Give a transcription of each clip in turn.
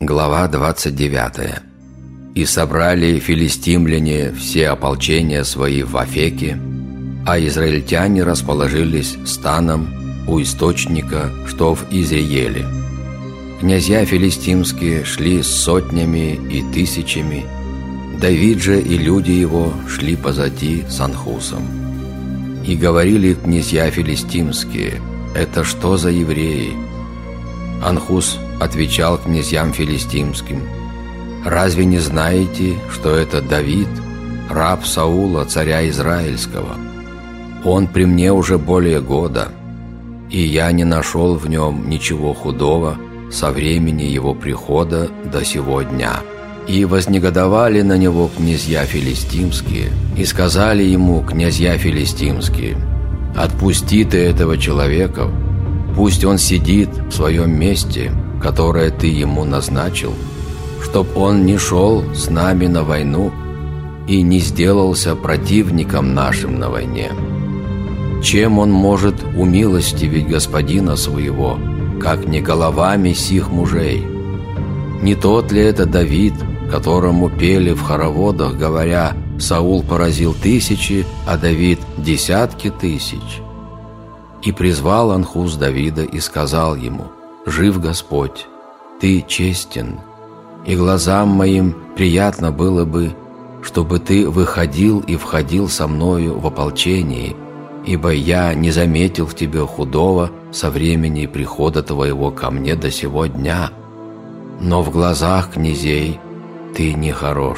Глава 29. «И собрали филистимляне все ополчения свои в Афеке, а израильтяне расположились станом у источника, что в Изриеле. Князья филистимские шли с сотнями и тысячами, Давид же и люди его шли позади с Анхусом. И говорили князья филистимские: это что за евреи? Анхус отвечал князьям филистимским: разве не знаете, что это Давид, раб Саула, царя Израильского? Он при мне уже более года, и я не нашел в нем ничего худого со времени его прихода до сего дня». И вознегодовали на него князья филистимские, и сказали ему князья филистимские: «Отпусти ты этого человека, пусть он сидит в своем месте, которое ты ему назначил, чтоб он не шел с нами на войну и не сделался противником нашим на войне. Чем он может умилостивить господина своего, как не головами сих мужей? Не тот ли это Давид, которому пели в хороводах, говоря: Саул поразил тысячи, а Давид десятки тысяч?» И призвал Анхус Давида и сказал ему: «Жив Господь, ты честен, и глазам моим приятно было бы, чтобы ты выходил и входил со мною в ополчении, ибо я не заметил в тебе худого со времени прихода твоего ко мне до сего дня, но в глазах князей ты не хорош.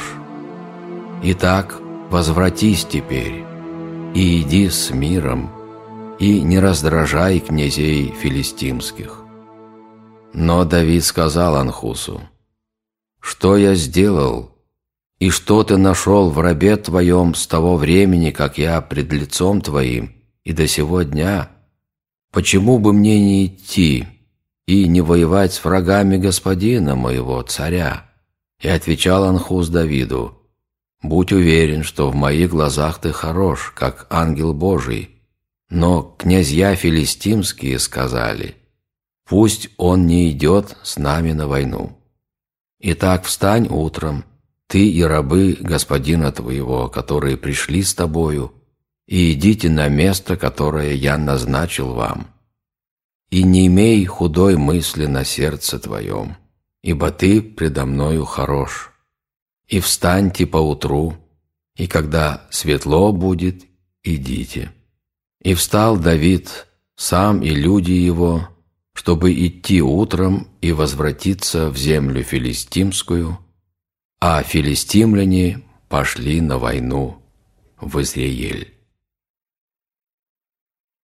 Итак, возвратись теперь и иди с миром, и не раздражай князей филистимских». Но Давид сказал Анхусу: «Что я сделал, и что ты нашел в рабе твоем с того времени, как я пред лицом твоим, и до сего дня? Почему бы мне не идти и не воевать с врагами господина моего, царя?» И отвечал Анхус Давиду: «Будь уверен, что в моих глазах ты хорош, как ангел Божий». Но князья филистимские сказали: «Пусть он не идет с нами на войну. Итак, встань утром, ты и рабы господина твоего, которые пришли с тобою, и идите на место, которое я назначил вам. И не имей худой мысли на сердце твоем, ибо ты предо мною хорош. И встаньте поутру, и когда светло будет, идите». И встал Давид, сам и люди его, чтобы идти утром и возвратиться в землю филистимскую, а филистимляне пошли на войну в Изриель.